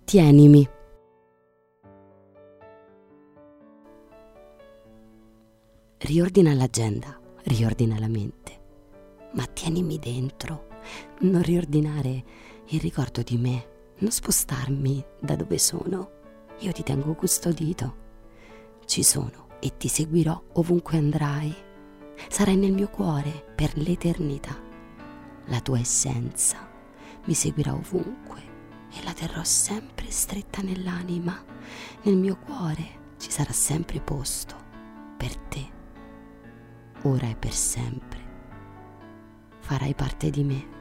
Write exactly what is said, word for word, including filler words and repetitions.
Tienimi. Riordina l'agenda, riordina la mente, ma tienimi dentro. Non riordinare il ricordo di me, non spostarmi da dove sono. Io ti tengo custodito. Ci sono e ti seguirò ovunque andrai. Sarai nel mio cuore per l'eternità. La tua essenza mi seguirà ovunque e la terrò sempre stretta nell'anima. Nel mio cuore ci sarà sempre posto per te. Ora e per sempre farai parte di me.